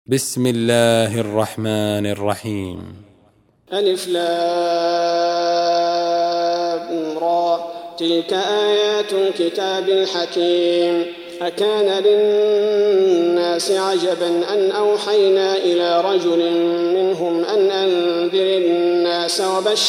بسم الله الرحمن الرحيم. ألف لام را تلك آيات الكتاب الحكيم. أكان للناس عجبا أن أوحينا إلى رجل منهم أن أنذر الناس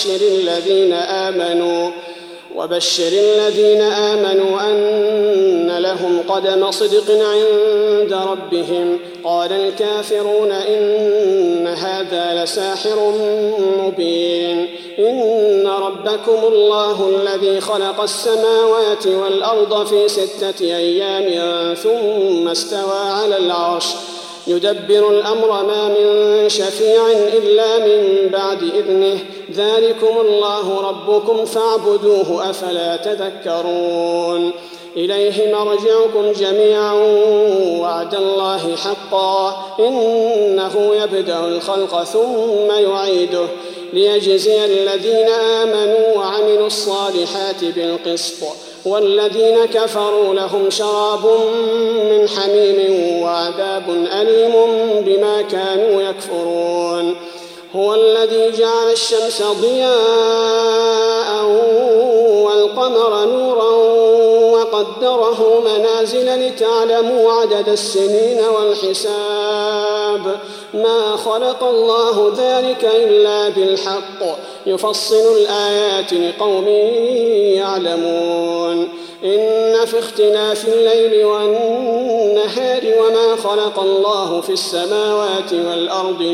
وبشر الذين آمنوا أن لهم قدم صدق عند ربهم. قال الكافرون إن هذا لساحر مبين. إن ربكم الله الذي خلق السماوات والأرض في 6 أيام ثم استوى على العرش يدبر الأمر ما من شفيع إلا من بعد إذنه. ذلكم الله ربكم فاعبدوه أفلا تذكرون. إليه مرجعكم جميعا وعد الله حقا إنه يبدأ الخلق ثم يعيده ليجزي الذين آمنوا وعملوا الصالحات بالقسط والذين كفروا لهم شراب من حميم وعذاب أليم بما كانوا يكفرون. هو الذي جعل الشمس ضياء والقمر نورا وقدره منازل لتعلموا عدد السنين والحساب. ما خلق الله ذلك إلا بالحق يفصل الآيات لقوم يعلمون. إن في اختلاف الليل والنهار وما خلق الله في السماوات والأرض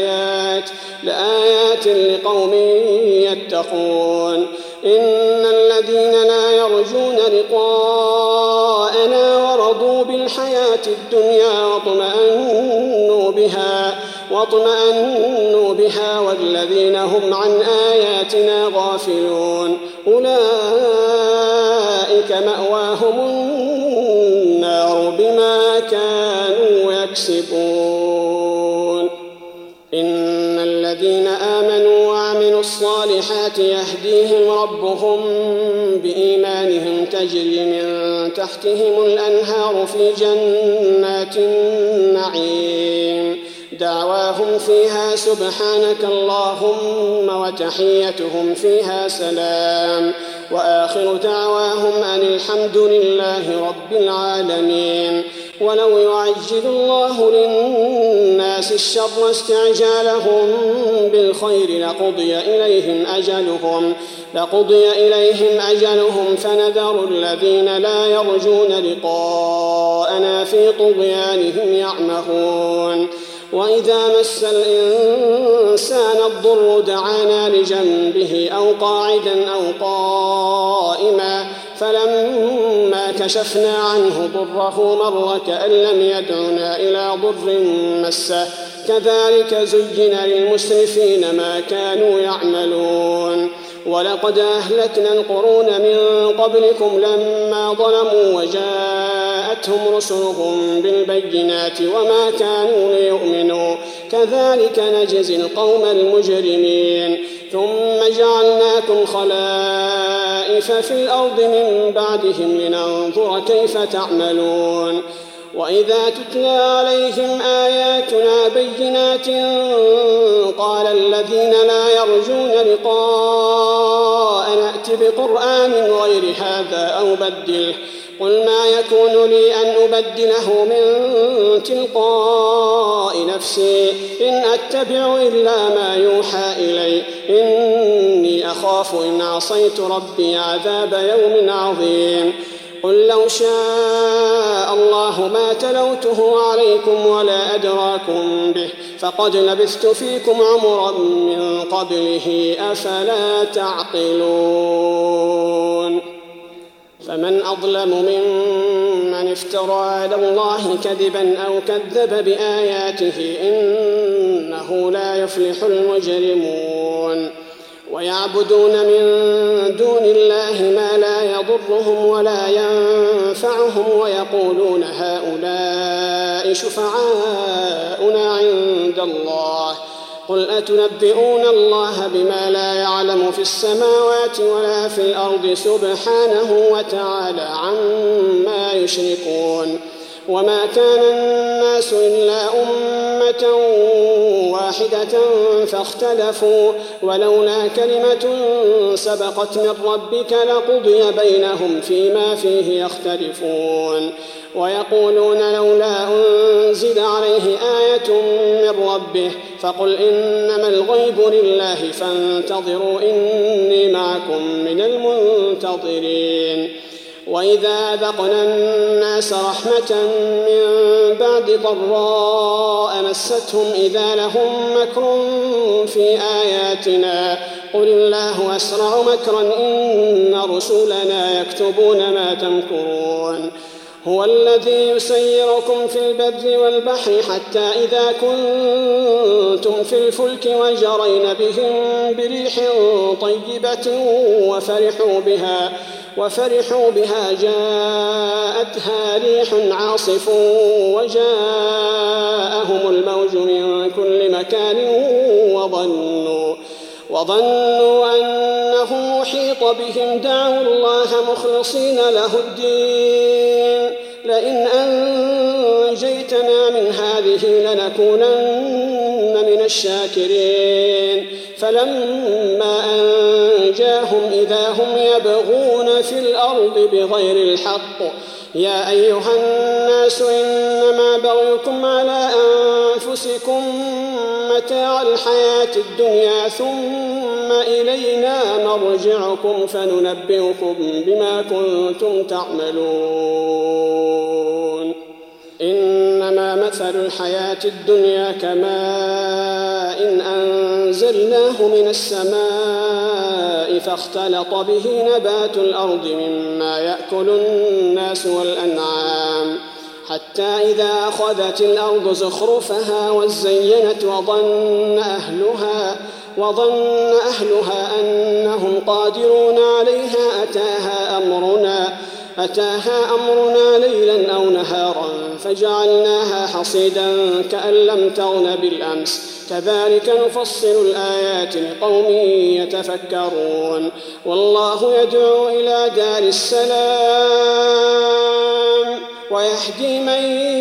لآيات لقوم يتقون. إن الذين لا يرجون لقاءنا ورضوا بالحياة الدنيا واطمأنوا بها والذين هم عن آياتنا غافلون أولئك مأواهم النار بما كانوا يكسبون. إن الذين آمنوا وعملوا الصالحات يهديهم ربهم بإيمانهم تجري من تحتهم الأنهار في جنات النعيم. دعواهم فيها سبحانك اللهم وتحيتهم فيها سلام وآخر دعواهم أن الحمد لله رب العالمين. ولو يعجل الله للناس الشر استعجالهم بالخير لقضي إليهم أجلهم فنذر الذين لا يرجون لقاءنا في طغيانهم يعمهون. وإذا مس الإنسان الضر دعانا لجنبه أو قاعدا أو قائما فلما كشفنا عنه ضره مر كأن لم يدعنا إلى ضر مسه كذلك زين للمسرفين ما كانوا يعملون. ولقد أهلكنا القرون من قبلكم لما ظلموا وجاءتهم رسلهم بالبينات وما كانوا ليؤمنوا كذلك نجزي القوم المجرمين. ثم جعلناكم خلائف في الأرض من بعدهم لننظر كيف تعملون. وإذا تتلى عليهم آياتنا بينات قال الذين لا يرجون لقاء نأت بقرآن غير هذا أو بدله قل ما يكون لي أن أبدله من تلقاء نفسي إن أتبع إلا ما يوحى إلي إني أخاف إن عصيت ربي عذاب يوم عظيم. قل لو شاء الله ما تلوته عليكم ولا أدراكم به فقد لبثت فيكم عمرا من قبله أفلا تعقلون. فمن أظلم ممن افترى على الله كذبا أو كذب بآياته إنه لا يفلح المجرمون. ويعبدون من دون الله ما لا يضرهم ولا ينفعهم ويقولون هؤلاء شفعاؤنا عند الله قل أتنبئون الله بما لا يعلم في السماوات ولا في الأرض سبحانه وتعالى عما يشركون. وما كان الناس إلا أمة أمة واحدة فاختلفوا ولولا كلمة سبقت من ربك لقضي بينهم فيما فيه يختلفون ويقولون لولا أنزل عليه آية من ربه فقل إنما الغيب لله فانتظروا إني معكم من المنتظرين وإذا ذقنا الناس رحمة من بعد ضراء مستهم إذا لهم مكر في آياتنا قل الله أسرع مكرا إن رسلنا يكتبون ما تمكرون هو الذي يسيركم في البر والبحر حتى إذا كنتم في الفلك وجرين بهم بريح طيبة وفرحوا بها جاءتها ريح عاصف وجاءهم الموج من كل مكان وظنوا أنه محيط بهم دعوا الله مخلصين له الدين لئن أنجيتنا من هذه لنكونن من الشاكرين فلما أنجاهم إذا هم يبغون في الأرض بغير الحق يا أيها الناس إنما بغيكم على أنفسكم متاع الحياة الدنيا ثم إلينا مرجعكم فننبئكم بما كنتم تعملون إنما مثل الحياة الدنيا كماء إن أنزلناه من السماء فاختلط به نبات الأرض مما يأكل الناس والأنعام حتى إذا أخذت الأرض زخرفها وزينت وظن أهلها أنهم قادرون عليها أتاها أمرنا ليلا أو نهارا فجعلناها حصيدا كأن لم تغن بالأمس كذلك نفصل الآيات لقوم يتفكرون والله يدعو إلى دار السلام ويهدي من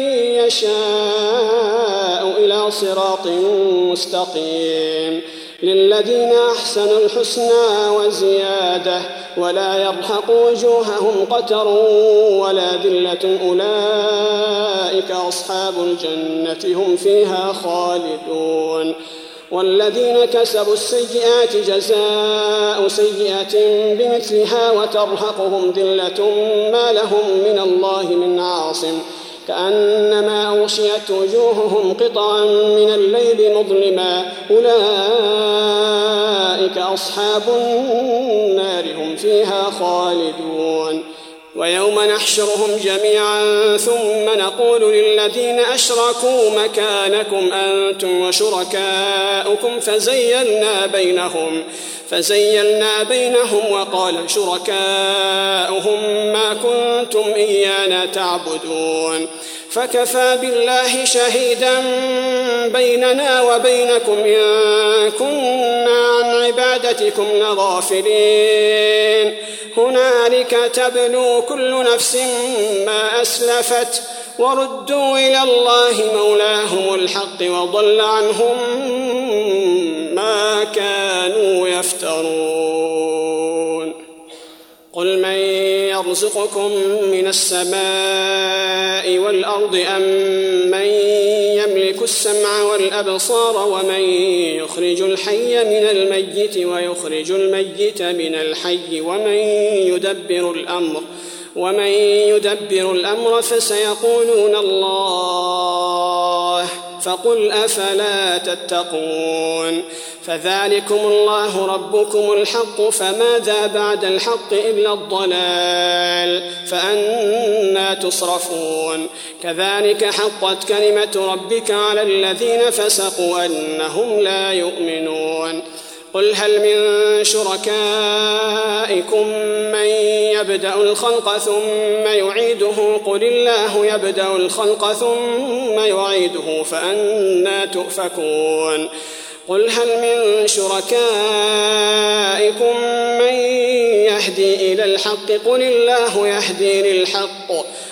يشاء إلى صراط مستقيم للذين أحسنوا الحسنى وزيادة ولا يرهق وجوههم قتر ولا ذلة أولئك أصحاب الجنة هم فيها خالدون والذين كسبوا السيئات جزاء سيئة بمثلها وترهقهم ذلة ما لهم من الله من عاصم كأنما أغشيت وجوههم قطعا من الليل مظلما أولئك أصحاب النار هم فيها خالدون ويوم نحشرهم جميعا ثم نقول للذين أشركوا مكانكم أنتم وشركاؤكم فزيلنا بينهم وقال شركاؤهم ما كنتم إيانا تعبدون فكفى بالله شهيدا بيننا وبينكم إن كنا عن عبادتكم لغافلين هنالك تبلو كل نفس ما أسلفت وردوا إلى الله مولاهم الحق وضل عنهم ما كانوا يفترون قل من يرزقكم من السماء والأرض أم من يملك السمع والأبصار ومن يخرج الحي من الميت ويخرج الميت من الحي ومن يدبر الأمر فسيقولون الله فقل أفلا تتقون فذلكم الله ربكم الحق فماذا بعد الحق إلا الضلال فأنى تصرفون كذلك حقت كلمة ربك على الذين فسقوا أنهم لا يؤمنون قل هل من شركائكم من يبدأ الخلق ثم يعيده قل الله يبدأ الخلق ثم يعيده فأنى تؤفكون قل هل من شركائكم من يهدي إلى الحق قل الله يهدي للحق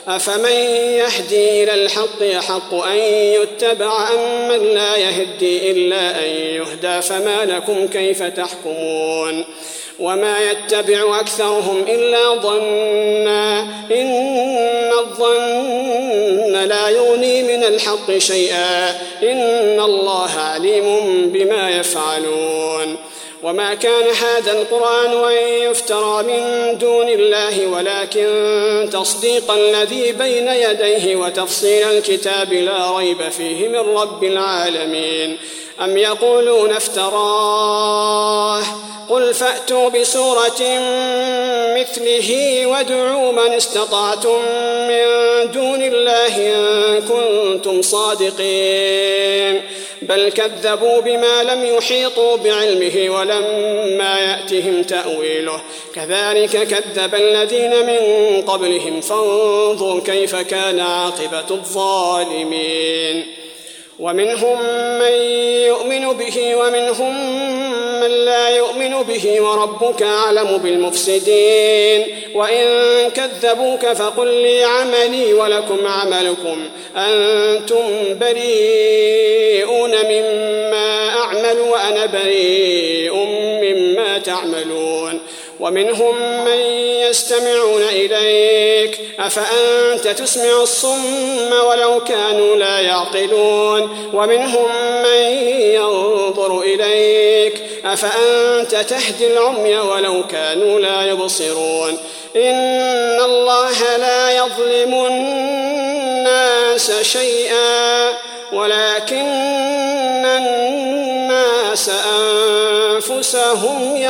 أفمن يهدي إلى الحق يحق أن يتبع أم من لا يهدي إلا أن يهدى فما لكم كيف تحكمون وما يتبع أكثرهم إلا ظنا إن الظن لا يغني من الحق شيئا إن الله عليم بما يفعلون وما كان هذا القرآن أن يفترى من دون الله ولكن تصديق الذي بين يديه وتفصيل الكتاب لا ريب فيه من رب العالمين أم يقولون افتراه قل فأتوا بسورة مثله وادعوا من استطعتم من دون الله إن كنتم صادقين بل كذبوا بما لم يحيطوا بعلمه ولما يأتهم تأويله كذلك كذب الذين من قبلهم فانظروا كيف كان عاقبة الظالمين ومنهم من يؤمن به ومنهم من لا يؤمن به وربك أعلم بالمفسدين وإن كذبوك فقل لي عملي ولكم عملكم أنتم بريئون مما أعمل وأنا بريء مما تعملون ومنهم من يستمعون إليك أفأنت تسمع الصم ولو كانوا لا يعقلون ومنهم من ينظر إليك أفأنت تهدي العمي ولو كانوا لا يبصرون إن الله لا يظلم الناس شيئا ولكن الناس أنفسهم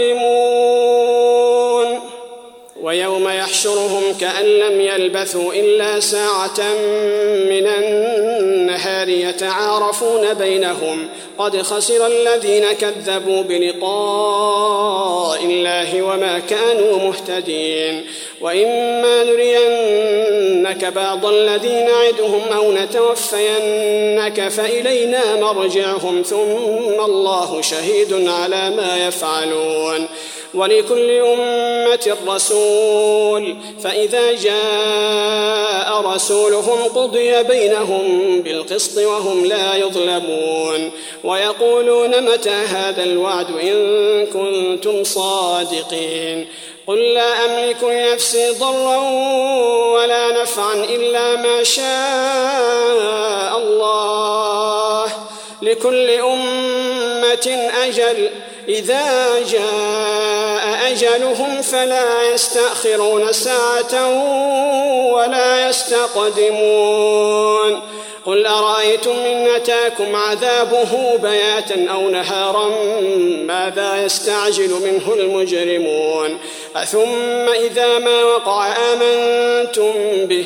يظلمون ويوم يحشرهم كأن لم يلبثوا إلا ساعة من النهار يتعارفون بينهم قد خسر الذين كذبوا بلقاء الله وما كانوا مهتدين وإما نرينك بعض الذي نعدهم أو نتوفينك فإلينا مرجعهم ثم الله شهيد على ما يفعلون ولكل أمة رسول فإذا جاء رسولهم قضي بينهم بالقسط وهم لا يظلمون ويقولون متى هذا الوعد إن كنتم صادقين قل لا أملك لنفسي ضرا ولا نفعا إلا ما شاء الله لكل أمة أجل إذا جاء أجلهم فلا يستأخرون ساعة ولا يستقدمون قل أرأيتم إن أتاكم عذابه بياتا أو نهارا ماذا يستعجل منه المجرمون أثم إذا ما وقع آمنتم به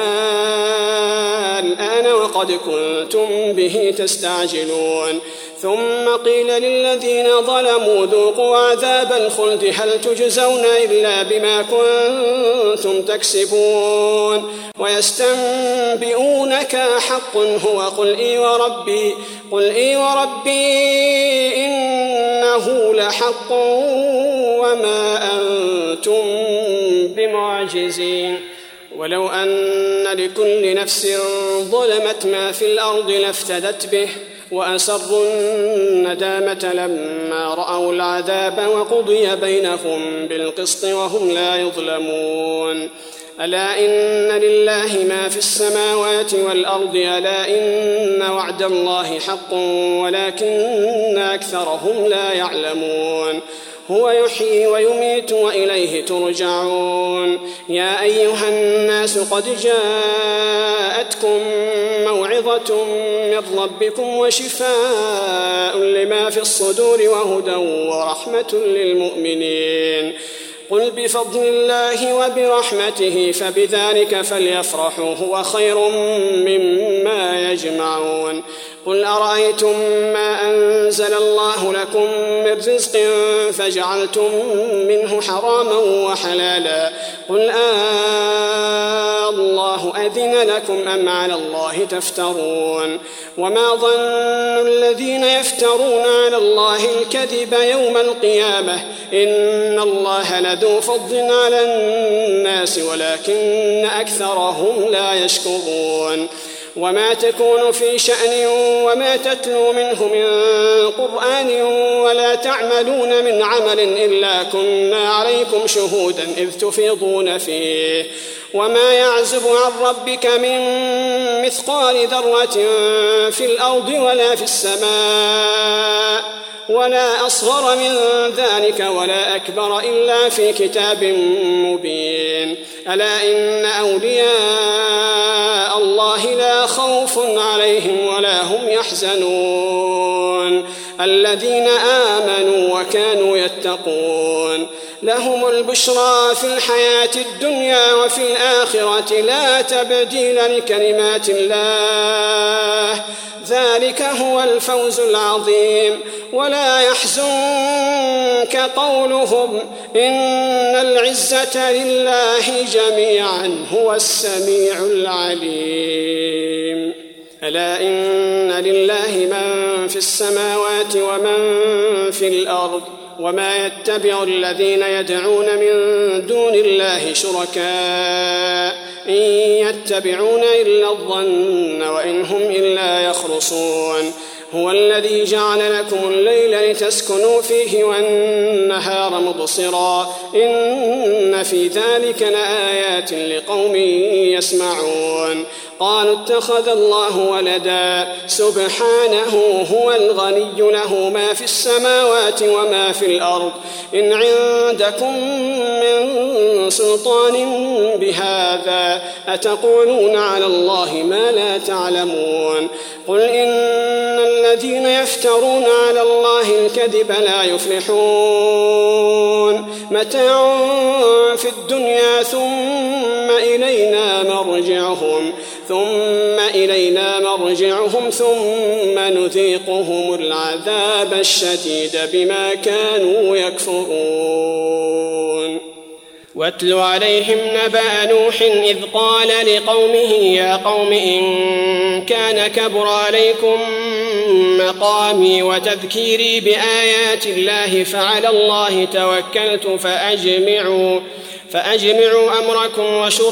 الآن وقد كنتم به تستعجلون ثم قيل للذين ظلموا ذوقوا عذاب الخلد هل تجزون إلا بما كنتم تكسبون ويستنبئونك حق هو قل إي وربي إنه لحق وما أنتم بمعجزين ولو أن لكل نفس ظلمت ما في الأرض لافتدت به وأسروا الندامة لما رأوا العذاب وقضي بينهم بالقسط وهم لا يظلمون ألا إن لله ما في السماوات والأرض ألا إن وعد الله حق ولكن أكثرهم لا يعلمون هو يحيي ويميت وإليه ترجعون يا أيها الناس قد جاءتكم موعظة من ربكم وشفاء لما في الصدور وهدى ورحمة للمؤمنين قل بفضل الله وبرحمته فبذلك فليفرحوا هو خير مما يجمعون قل أرأيتم ما أنزل الله لكم من رزق فجعلتم منه حراما وحلالا قل الله أذن لكم أم على الله تفترون وما ظن الذين يفترون على الله الكذب يوم القيامة إن الله لذو فضل على الناس ولكن أكثرهم لا يشكرون وما تكون في شأن وما تتلو منه من قرآن ولا تعملون من عمل إلا كنا عليكم شهودا إذ تفيضون فيه وما يعزب عن ربك من مثقال ذرة في الأرض ولا في السماء ولا أصغر من ذلك ولا أكبر إلا في كتاب مبين ألا إن أولياء الله لا خوف عليهم ولا هم يحزنون الذين آمنوا وكانوا يتقون لهم البشرى في الحياة الدنيا وفي الآخرة لا تبديل لكلمات الله ذلك هو الفوز العظيم ولا يحزنك قولهم إن العزة لله جميعا هو السميع العليم ألا إن لله من في السماوات ومن في الأرض وما يتبع الذين يدعون من دون الله شركاء إن يتبعون إلا الظن وإن هم إلا يخرصون هو الذي جعل لكم الليل لتسكنوا فيه والنهار مبصرا إن في ذلك لآيات لقوم يسمعون قالوا اتخذ الله ولدا سبحانه هو الغني له ما في السماوات وما في الأرض إن عندكم من سلطان بهذا أتقولون على الله ما لا تعلمون قل إن الذين يفترون على الله الكذب لا يفلحون متاع في الدنيا ثم إلينا مرجعهم ثم نذيقهم العذاب الشديد بما كانوا يكفرون واتل عليهم نبأ نوح إذ قال لقومه يا قوم إن كان كبر عليكم مقامي وتذكيري بآيات الله فعلى الله توكلت فأجمعوا أمركم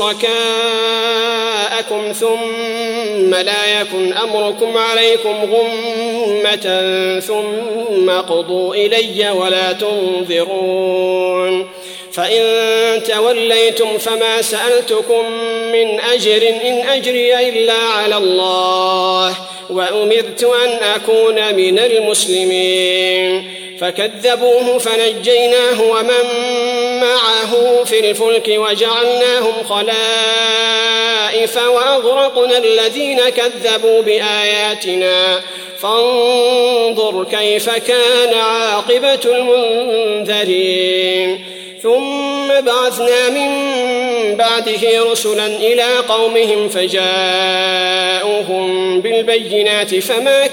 وشركاءكم ثم لا يكن أمركم عليكم غمة ثم قضوا إلي ولا تنظرون فإن توليتم فما سألتكم من أجر إن أجري إلا على الله وأمرت أن أكون من المسلمين فكذبوه فنجيناه ومن معه في الفلك وجعلناهم خلائف وأغرقنا الذين كذبوا بآياتنا فانظر كيف كان عاقبة المنذرين ثم بعثنا من بعده رسلا إلى قومهم فجاءوهم بالبينات فما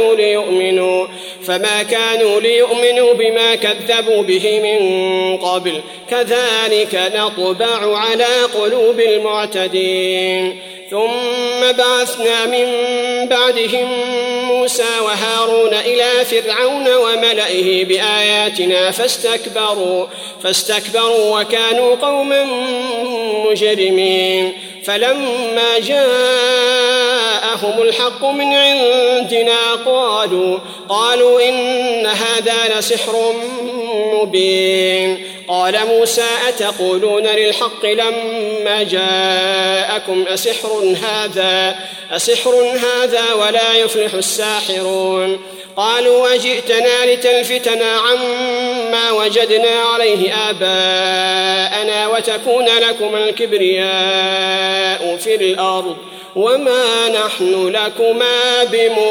كانوا ليؤمنوا بما كذبوا به من قبل كذلك نطبع على قلوب المعتدين ثم بعثنا من بعدهم موسى وهارون إلى فرعون وملئه بآياتنا فاستكبروا وكانوا قوما مجرمين فلما جاءهم الحق من عندنا قالوا إن هذا لسحر مبين قال موسى أتقولون للحق لما جاءكم أسحر هذا ولا يفلح الساحرون قالوا وجئتنا لتلفتنا عما وجدنا عليه آباءنا وتكون لكم الكبرياء في الأرض وما نحن لكما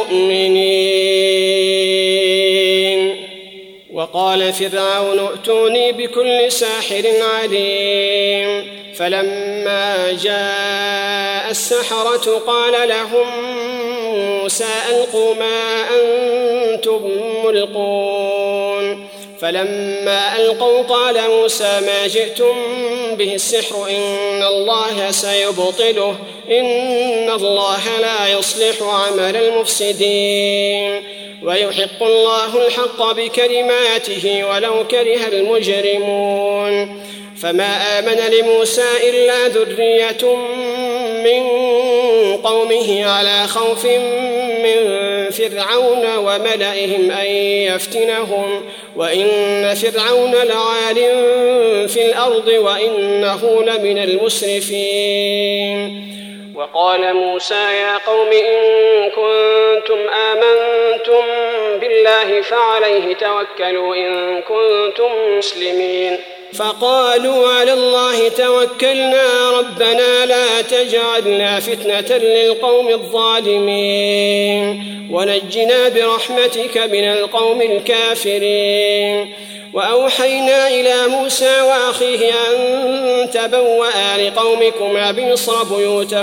بمؤمنين وقال فرعون ائتوني بكل ساحر عليم فلما جاء السحرة قال لهم موسى ألقوا ما أنتم ملقون فلما ألقوا قال موسى ما جئتم به السحر إن الله سيبطله إن الله لا يصلح عمل المفسدين ويحق الله الحق بكلماته ولو كره المجرمون فما آمن لموسى إلا ذرية من قومه على خوف من فرعون وملئهم أن يفتنهم وإن فرعون لعال في الأرض وإنه لمن المسرفين وقال موسى يا قوم إن كنتم آمنتم بالله فعليه توكلوا إن كنتم مسلمين فقالوا على الله توكلنا ربنا لا تجعلنا فتنة للقوم الظالمين ونجنا برحمتك من القوم الكافرين وأوحينا إلى موسى وأخيه أن تبوأ لقومكما بمصر بيوتا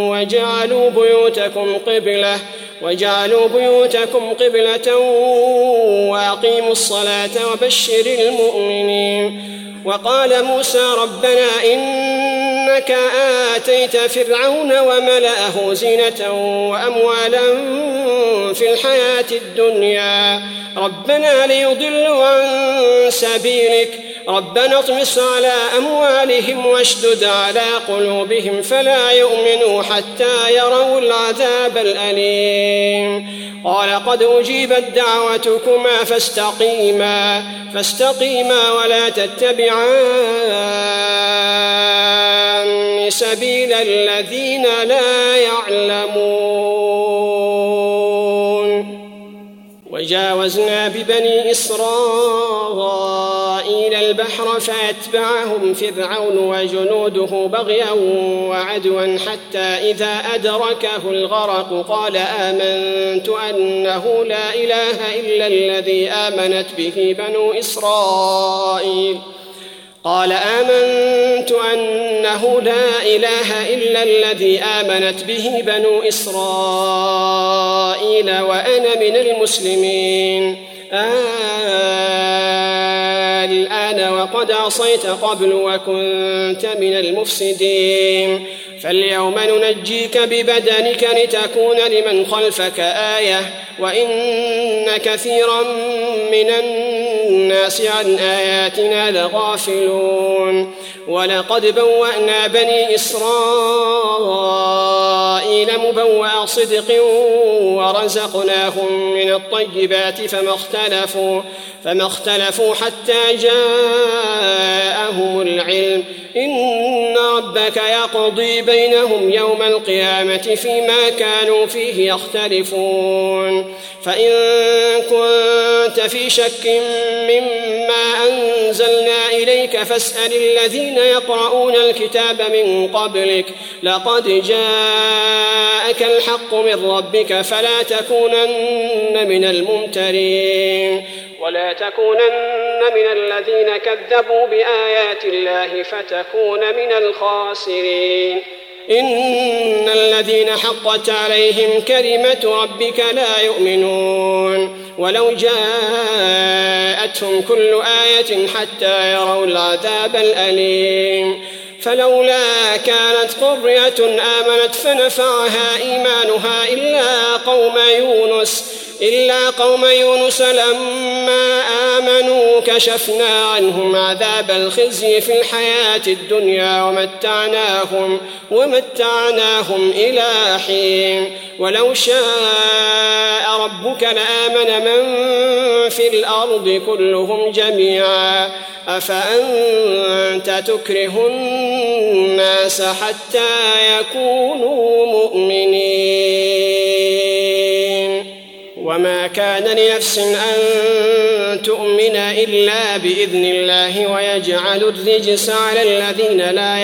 وجعلوا بيوتكم قبلة وأقيموا الصلاة وبشر المؤمنين وقال موسى ربنا إنك آتيت فرعون وملأه زينة وأموالا في الحياة الدنيا ربنا ليضلوا عن سبيلك ربنا اطمس على أموالهم واشدد على قلوبهم فلا يؤمنوا حتى يروا العذاب الأليم قال قد أجيبت دعوتكما فاستقيما ولا تتبعان سبيل الذين لا يعلمون وجاوزنا ببني إسرائيل البحر فأتبعهم فرعون وجنوده بغيا وعدوا حتى إذا أدركه الغرق قال آمنت أنه لا إله إلا الذي آمنت به بنو إسرائيل وأنا من المسلمين الآن وقد عصيت قبل وكنت من المفسدين فاليوم ننجيك ببدنك لتكون لمن خلفك آية وإن كثيرا من الناس عن آياتنا لغافلون ولقد بوأنا بني إسرائيل مبوأ صدق ورزقناهم من الطيبات فما اختلفوا حتى جاءهم العلم إن ربك يقضي بينهم يوم القيامة فيما كانوا فيه يختلفون فإن كنت في شك مما أنزلنا إليك فاسأل الذين يقرؤون الكتاب من قبلك لقد جاءك الحق من ربك فلا تكونن من الممترين ولا تكونن من الذين كذبوا بآيات الله فتكون من الخاسرين إن الذين حقت عليهم كلمة ربك لا يؤمنون ولو جاءتهم كل آية حتى يروا العذاب الأليم فلولا كانت قرية آمنت فنفعها إيمانها إلا قوم يونس لما آمنوا كشفنا عنهم عذاب الخزي في الحياة الدنيا ومتعناهم إلى حين ولو شاء ربك لآمن من في الأرض كلهم جميعا أفأنت تكره الناس حتى يكونوا مؤمنين وما كان لنفس أن تؤمن إلا بإذن الله ويجعل الرجس على الذين لا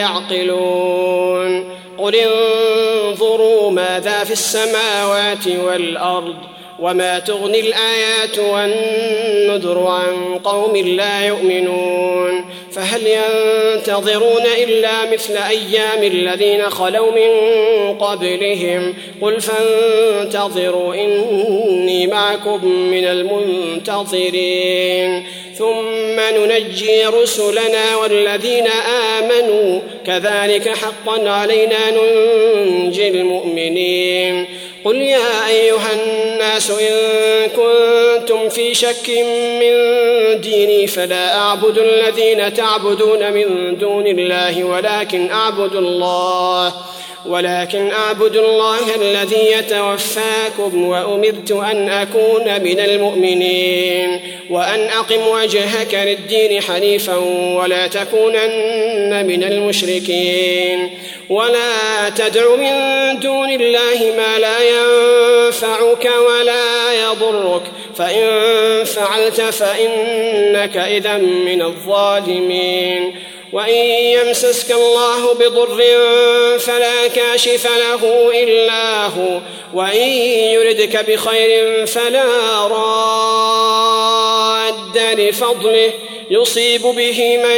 يعقلون قل انظروا ماذا في السماوات والأرض وما تغني الآيات والنذر عن قوم لا يؤمنون فهل ينتظرون إلا مثل أيام الذين خلوا من قبلهم قل فانتظروا إني معكم من المنتظرين ثم ننجي رسلنا والذين آمنوا كذلك حقا علينا ننجي المؤمنين قل يا أيها الناس إن كنتم في شك من ديني فلا أعبد الذين تعبدون من دون الله ولكن أعبد الله الذي يتوفاكم وأمرت أن أكون من المؤمنين وأن أقم وجهك للدين حنيفا ولا تكونن من المشركين ولا تدع من دون الله ما لا ينفعك ولا يضرك فإن فعلت فإنك إذا من الظالمين وإن يمسسك الله بضر فلا كاشف له إلا هو وإن يردك بخير فلا راد لفضله يصيب به من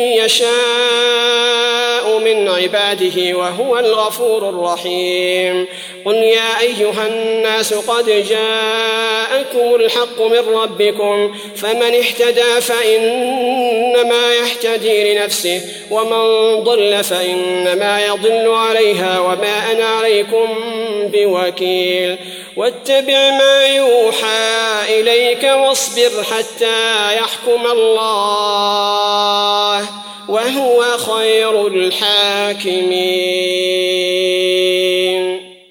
يشاء من عباده وهو الغفور الرحيم قل يا أيها الناس قد جاءكم الحق من ربكم فمن اهتدى فإنما يهتدي لنفسه ومن ضل فإنما يضل عليها وما أنا عليكم بوكيل واتبع ما يوحى إليك واصبر حتى يحكم الله وهو خير الحاكمين.